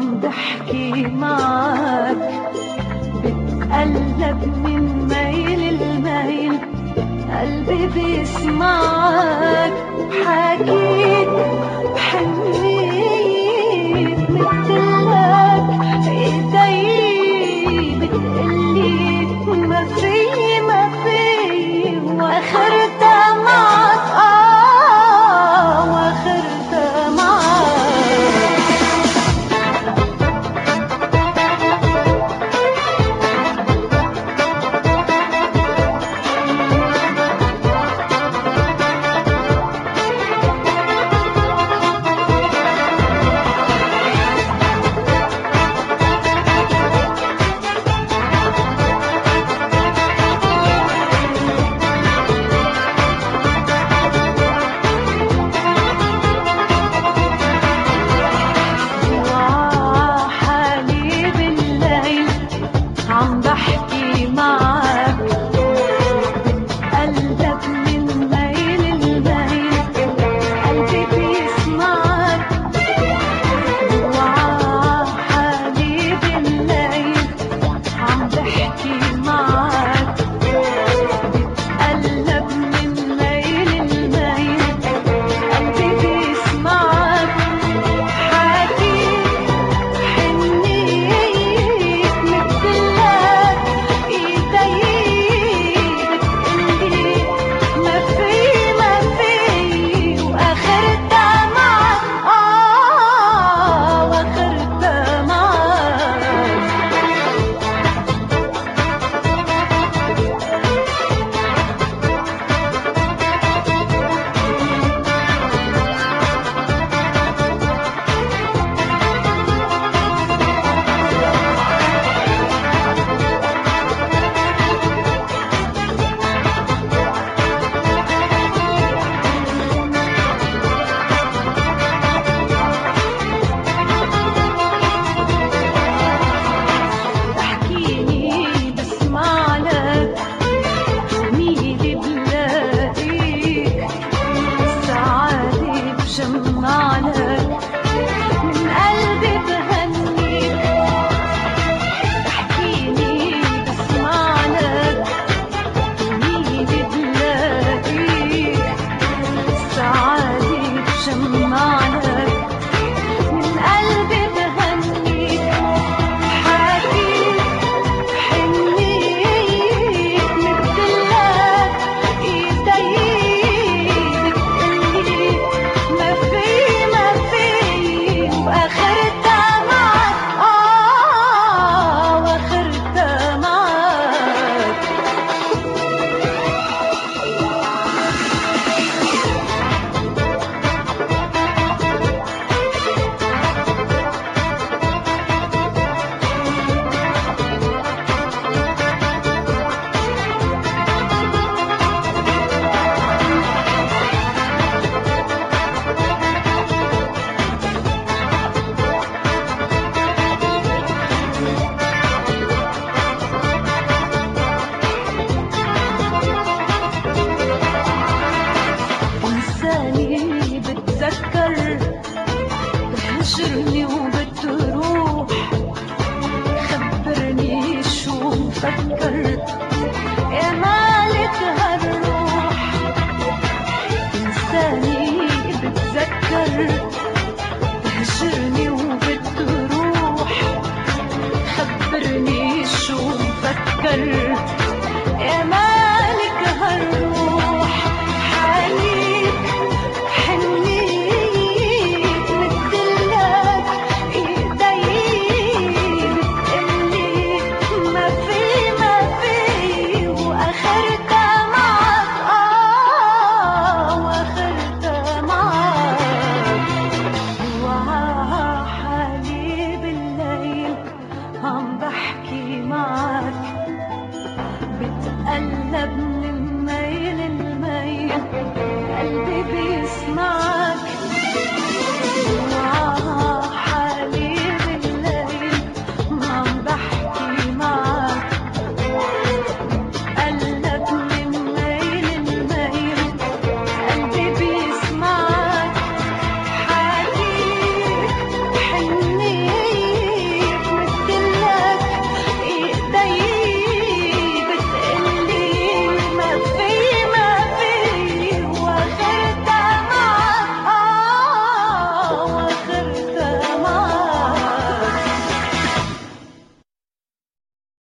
عم بحكي معك، بتقلب من ميل لميل، قلبي بيسمعك. حكيت بحنيت مثلك، ايدي بتقلي ما في ما في، واخرتها معك واخرتها معك. عم بحكي معك، قلبك من ميل لميل، قلبي بيسمعك. وعحالي بالليل عم بحكي معك، قلب من ميل لميل، قلبي بيسمعك. حكيت حنيت مثلك، ايدي بتقلي ما في ما في، واخرتها معك واخرتها معك. تحكيني بسمع لك، جميلي بلاقيك، سعادة بجمع لك، من قلبي بهنيك. تحكيني بسمع لك، جميلي بلاقيك، سعادة بجمع لك، من قلبي بهنيك. حكيت حنيت مثلك، ايدي بتقلي ما في ما في، واخرتها معك واخرتها معك. إنساني بتذكر تهجرني